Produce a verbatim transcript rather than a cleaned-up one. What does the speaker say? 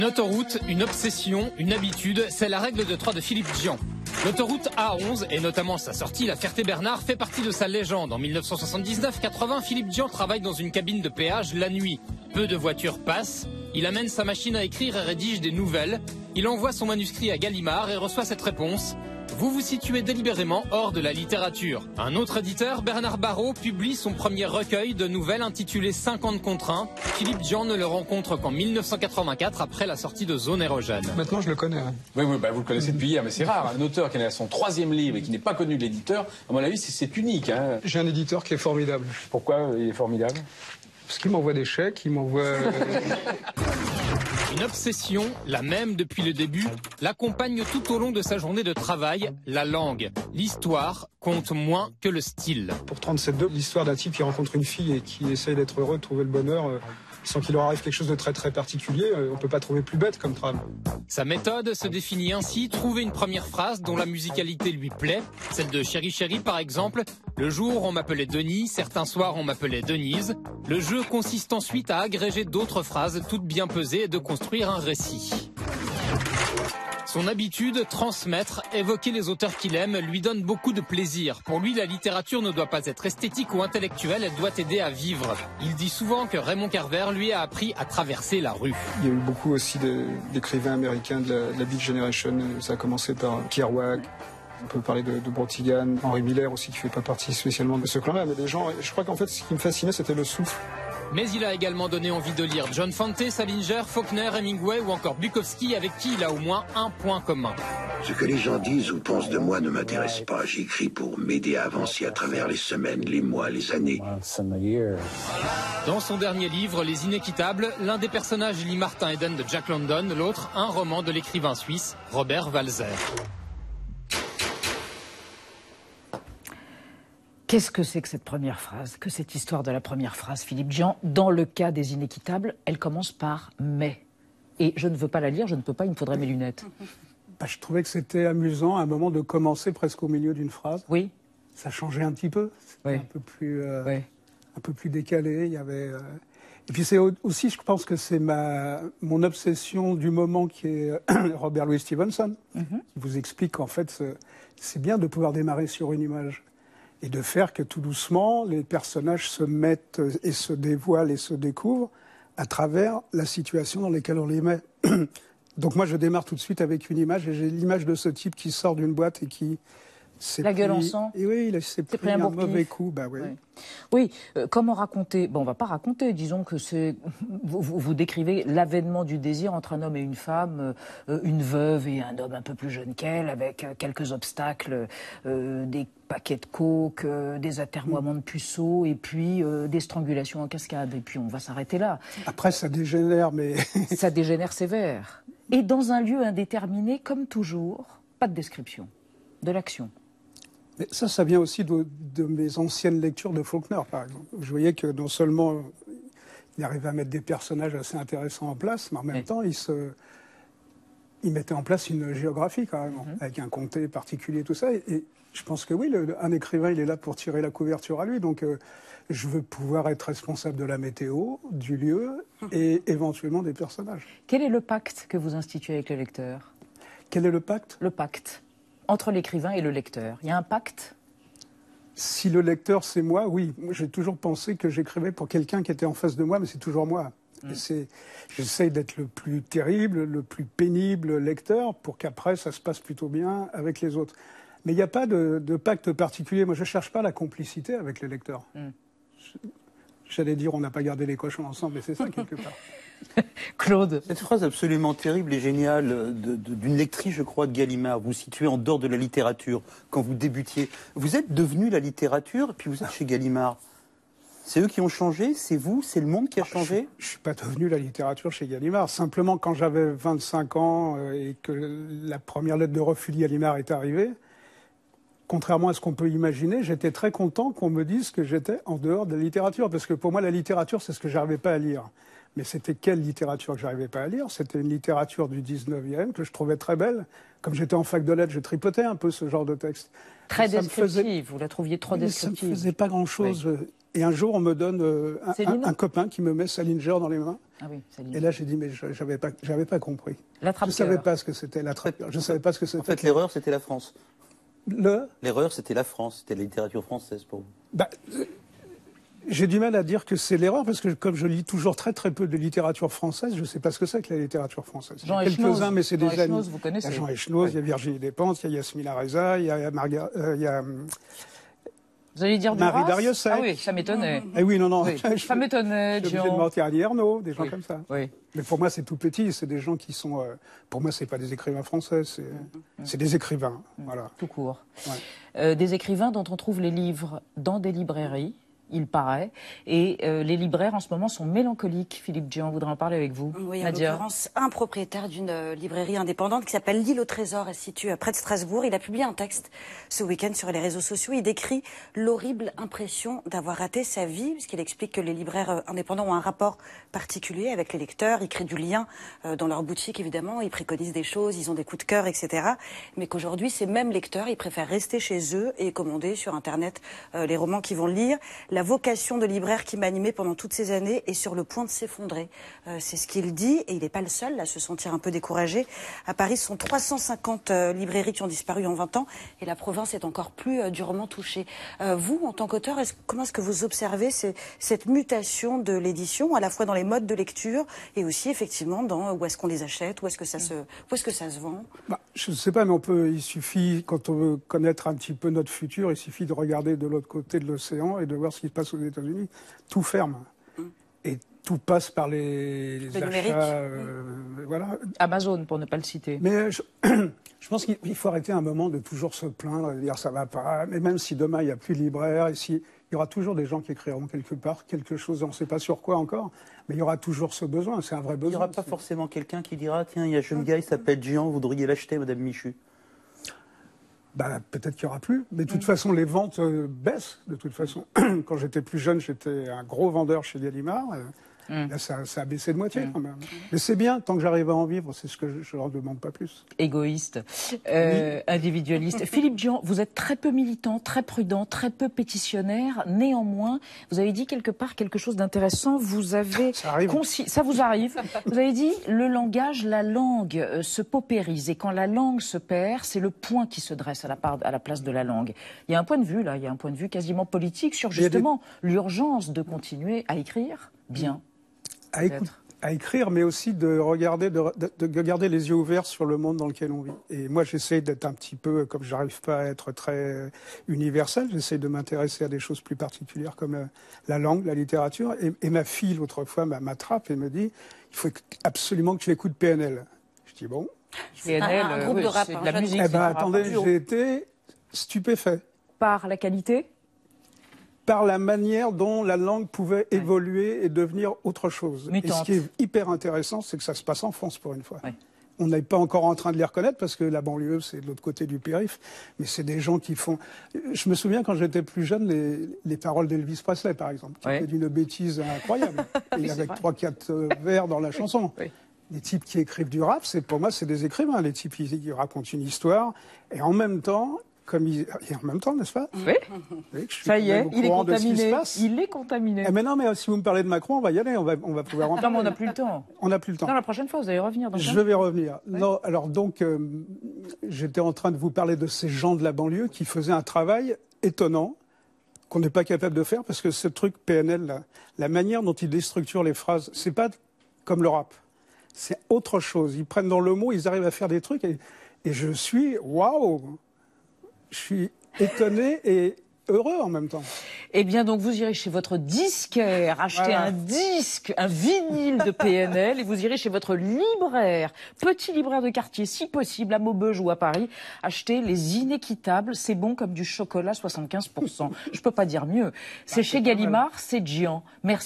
Une autoroute, une obsession, une habitude, c'est la règle de trois de Philippe Djian. L'autoroute A onze, et notamment sa sortie, la Ferté-Bernard, fait partie de sa légende. En mille neuf cent soixante-dix-neuf quatre-vingts, Philippe Djian travaille dans une cabine de péage la nuit. Peu de voitures passent, il amène sa machine à écrire et rédige des nouvelles. Il envoie son manuscrit à Gallimard et reçoit cette réponse. Vous vous situez délibérément hors de la littérature. Un autre éditeur, Bernard Barrault, publie son premier recueil de nouvelles intitulé cinquante contre un. Philippe Djian ne le rencontre qu'en mille neuf cent quatre-vingt-quatre, après la sortie de Zone érogène. Maintenant, je le connais. Hein. Oui, oui bah, vous le connaissez depuis hier, mais c'est rare. Un auteur qui en est à son troisième livre et qui n'est pas connu de l'éditeur, à mon avis, c'est unique. Hein. J'ai un éditeur qui est formidable. Pourquoi il est formidable? Parce qu'il m'envoie des chèques, il m'envoie... Une obsession, la même depuis le début, l'accompagne tout au long de sa journée de travail, la langue. L'histoire compte moins que le style. Pour trente-sept deux, l'histoire d'un type qui rencontre une fille et qui essaye d'être heureux, de trouver le bonheur, euh, sans qu'il leur arrive quelque chose de très très particulier, euh, on peut pas trouver plus bête comme trame. Sa méthode se définit ainsi, trouver une première phrase dont la musicalité lui plaît, celle de Chéri Chéri par exemple. Le jour on m'appelait Denis, certains soirs on m'appelait Denise. Le jeu consiste ensuite à agréger d'autres phrases toutes bien pesées et de construire un récit. Son habitude, transmettre, évoquer les auteurs qu'il aime, lui donne beaucoup de plaisir. Pour lui, la littérature ne doit pas être esthétique ou intellectuelle, elle doit aider à vivre. Il dit souvent que Raymond Carver lui a appris à traverser la rue. Il y a eu beaucoup aussi d'écrivains américains de la, de la Beat Generation. Ça a commencé par Kerouac. On peut parler de, de Brotigan, Henry Miller aussi, qui ne fait pas partie spécialement de ce clan-là. Mais des gens, je crois qu'en fait, ce qui me fascinait, c'était le souffle. Mais il a également donné envie de lire John Fante, Salinger, Faulkner, Hemingway ou encore Bukowski, avec qui il a au moins un point commun. Ce que les gens disent ou pensent de moi ne m'intéresse pas. J'écris pour m'aider à avancer à travers les semaines, les mois, les années. Dans son dernier livre, Les Inéquitables, l'un des personnages lit Martin Eden de Jack London, l'autre un roman de l'écrivain suisse Robert Walser. Qu'est-ce que c'est que cette première phrase, que cette histoire de la première phrase, Philippe Djian? Dans le cas des Inéquitables, elle commence par « mais ». Et je ne veux pas la lire, je ne peux pas, il me faudrait mes lunettes. Bah, je trouvais que c'était amusant à un moment de commencer presque au milieu d'une phrase. Oui. Ça changeait un petit peu. C'était oui. un peu plus, euh, oui. un peu plus décalé. Il y avait, euh... Et puis c'est aussi, je pense que c'est ma mon obsession du moment qui est Robert Louis Stevenson, mm-hmm. qui vous explique qu'en fait, c'est bien de pouvoir démarrer sur une image. Et de faire que tout doucement, les personnages se mettent et se dévoilent et se découvrent à travers la situation dans laquelle on les met. Donc moi, je démarre tout de suite avec une image, et j'ai l'image de ce type qui sort d'une boîte et qui... La gueule en sang. Et oui, il s'est pris, pris un, un mauvais coup. Bah oui, oui. oui euh, comment raconter? Bon, on ne va pas raconter, disons que c'est... Vous, vous, vous décrivez l'avènement du désir entre un homme et une femme, euh, une veuve et un homme un peu plus jeune qu'elle, avec euh, quelques obstacles, euh, des paquets de coke, euh, des atermoiements de puceaux, et puis euh, des strangulations en cascade. Et puis on va s'arrêter là. Après, ça dégénère, mais... ça dégénère sévère. Et dans un lieu indéterminé, comme toujours, pas de description, de l'action. Mais ça, ça vient aussi de, de mes anciennes lectures de Faulkner, par exemple. Je voyais que non seulement il arrivait à mettre des personnages assez intéressants en place, mais en même oui. temps, il, se, il mettait en place une géographie, quand même, mm-hmm. avec un comté particulier, tout ça. Et, et je pense que oui, le, un écrivain, il est là pour tirer la couverture à lui. Donc, euh, je veux pouvoir être responsable de la météo, du lieu et éventuellement des personnages. Quel est le pacte que vous instituez avec le lecteur? Quel est le pacte? Le pacte. Entre l'écrivain et le lecteur. Il y a un pacte? Si le lecteur, c'est moi, oui. J'ai toujours pensé que j'écrivais pour quelqu'un qui était en face de moi, mais c'est toujours moi. Mm. J'essaye d'être le plus terrible, le plus pénible lecteur pour qu'après, ça se passe plutôt bien avec les autres. Mais il n'y a pas de, de pacte particulier. Moi, je ne cherche pas la complicité avec les lecteurs. Mm. J'allais dire, on n'a pas gardé les cochons ensemble, mais c'est ça, quelque part. Claude. Cette phrase absolument terrible et géniale d'une lectrice, je crois, de Gallimard. Vous vous situez en dehors de la littérature quand vous débutiez. Vous êtes devenu la littérature, puis vous êtes chez Gallimard. C'est eux qui ont changé? C'est vous? C'est le monde qui a changé? Je ne suis pas devenu la littérature chez Gallimard. Simplement, quand j'avais vingt-cinq ans et que la première lettre de refus de Gallimard est arrivée, contrairement à ce qu'on peut imaginer, j'étais très content qu'on me dise que j'étais en dehors de la littérature. Parce que pour moi, la littérature, c'est ce que je n'arrivais pas à lire. Mais c'était quelle littérature que je n'arrivais pas à lire? C'était une littérature du dix-neuvième que je trouvais très belle. Comme j'étais en fac de lettres, je tripotais un peu ce genre de texte. Très descriptive, faisait... vous la trouviez trop oui, descriptive. Ça ne me faisait pas grand-chose. Oui. Et un jour, on me donne euh, un, un, un copain qui me met Salinger dans les mains. Ah oui, et là, j'ai dit, mais je n'avais pas, j'avais pas compris. Je ne savais pas ce que c'était l'attrape-cœur. Je savais pas ce que c'était. En fait, l'erreur, c'était la France. Le... L'erreur, c'était la France. C'était la littérature française pour vous. Bah, euh, j'ai du mal à dire que c'est l'erreur, parce que comme je lis toujours très très peu de littérature française, je ne sais pas ce que c'est que la littérature française. Jean quelques-uns, mais c'est des amis. Vous connaissez. Il y a Jean Echenoz, il y a Virginie Despentes, il y a Yasmina Reza, il y a Marga... Euh, il y a... Vous allez dire Marie Duras Darrieussecq. Ah oui, ça m'étonnait. Eh oui, non, non. Oui. Ça m'étonnait, Je suis obligé de mentir à Annie Ernaux, des gens oui. comme ça. Oui. Mais pour moi, c'est tout petit. C'est des gens qui sont... Euh, pour moi, c'est pas des écrivains français. C'est mmh. des écrivains. Mmh. Voilà. Tout court. Ouais. Euh, des écrivains dont on trouve les livres dans des librairies, il paraît. Et euh, les libraires, en ce moment, sont mélancoliques. Philippe Dian voudrait en parler avec vous. Oui, en Nadia. l'occurrence, un propriétaire d'une euh, librairie indépendante qui s'appelle L'Île au Trésor. Elle se situe près de Strasbourg. Il a publié un texte ce week-end sur les réseaux sociaux. Il décrit l'horrible impression d'avoir raté sa vie, puisqu'il explique que les libraires euh, indépendants ont un rapport particulier avec les lecteurs. Ils créent du lien euh, dans leur boutique, évidemment. Ils préconisent des choses, ils ont des coups de cœur, et cetera. Mais qu'aujourd'hui, ces mêmes lecteurs, ils préfèrent rester chez eux et commander sur Internet euh, les romans qu'ils vont lire. La vocation de libraire qui m'a animé pendant toutes ces années est sur le point de s'effondrer. Euh, c'est ce qu'il dit, et il n'est pas le seul à se sentir un peu découragé. À Paris, ce sont trois cent cinquante euh, librairies qui ont disparu en vingt ans, et la province est encore plus euh, durement touchée. Euh, vous, en tant qu'auteur, est-ce, comment est-ce que vous observez ces, cette mutation de l'édition, à la fois dans les modes de lecture, et aussi, effectivement, dans où est-ce qu'on les achète, où est-ce que ça se, où est-ce que ça se vend? Bah, je ne sais pas, mais on peut, il suffit, quand on veut connaître un petit peu notre futur, il suffit de regarder de l'autre côté de l'océan et de voir ce qui se passe aux États-Unis. Tout ferme. Mmh. Et tout passe par les, les le achats. Euh, mmh. Voilà. Amazon, pour ne pas le citer. Mais je, je pense qu'il faut arrêter un moment de toujours se plaindre et de dire ça va pas. Mais même si demain il n'y a plus de libraire, et si, il y aura toujours des gens qui écriront quelque part quelque chose, on ne sait pas sur quoi encore, mais il y aura toujours ce besoin. C'est un vrai besoin. Il n'y aura pas forcément quelqu'un qui dira tiens, il y a un jeune gars, il s'appelle Jean, vous devriez l'acheter, Madame Michu. Bah, peut-être qu'il n'y aura plus. Mais de toute mmh. façon, les ventes euh, baissent. De toute façon, quand j'étais plus jeune, j'étais un gros vendeur chez Gallimard. Euh, mmh. Là, ça, ça a baissé de moitié mmh. quand même. Mais c'est bien, tant que j'arrive à en vivre, c'est ce que je ne leur demande pas plus. Égoïste, euh, oui. individualiste. Philippe Dian, vous êtes très peu militant, très prudent, très peu pétitionnaire. Néanmoins, vous avez dit quelque part quelque chose d'intéressant. Vous avez... Ça arrive. Concis... Ça vous arrive. Vous avez dit, le langage, la langue euh, se paupérise. Et quand la langue se perd, c'est le point qui se dresse à la, part, à la place de la langue. Il y a un point de vue, là, il y a un point de vue quasiment politique sur justement des... l'urgence de continuer à écrire bien. À, écoute, à écrire, mais aussi de regarder, de, de, de garder les yeux ouverts sur le monde dans lequel on vit. Et moi, j'essaie d'être un petit peu, comme je n'arrive pas à être très universel, j'essaie de m'intéresser à des choses plus particulières comme euh, la langue, la littérature. Et, et ma fille, l'autre fois, m'attrape et me dit, il faut absolument que tu écoutes P N L. Je dis, bon. P N L, un, un groupe oui, de rap, c'est hein, de la musique. Eh ben, attendez, j'ai été stupéfait. Par la qualité ? Par la manière dont la langue pouvait ouais. évoluer et devenir autre chose. Mutante. Et ce qui est hyper intéressant, c'est que ça se passe en France pour une fois. Ouais. On n'est pas encore en train de les reconnaître parce que la banlieue, c'est de l'autre côté du périph', mais c'est des gens qui font... Je me souviens quand j'étais plus jeune, les, les paroles d'Elvis Presley, par exemple, qui ouais. étaient d'une bêtise incroyable, et avec trois, quatre vers dans la chanson. Oui. Les types qui écrivent du rap, c'est pour moi, c'est des écrivains. Les types, ils, ils racontent une histoire, et en même temps... Comme il... Et en même temps, n'est-ce pas? Oui. oui je suis ça y est, il est contaminé. Il est contaminé. Eh mais non, mais si vous me parlez de Macron, on va y aller, on va, on va pouvoir en parler. Non, mais on n'a plus le temps. On n'a plus le temps. Non, la prochaine fois, vous allez revenir. Dans je vais revenir. Oui. Non, alors donc, euh, j'étais en train de vous parler de ces gens de la banlieue qui faisaient un travail étonnant qu'on n'est pas capable de faire parce que ce truc P N L, là, la manière dont ils déstructurent les phrases, c'est pas comme le rap. C'est autre chose. Ils prennent dans le mot, ils arrivent à faire des trucs et, et je suis waouh. Je suis étonné et heureux en même temps. Eh bien, donc, vous irez chez votre disquaire acheter voilà. un disque, un vinyle de P N L, et vous irez chez votre libraire, petit libraire de quartier, si possible, à Maubeuge ou à Paris, acheter Les Inéquitables. C'est bon comme du chocolat, soixante-quinze pour cent. Je peux pas dire mieux. C'est bah, chez Gallimard, c'est Jean. Merci.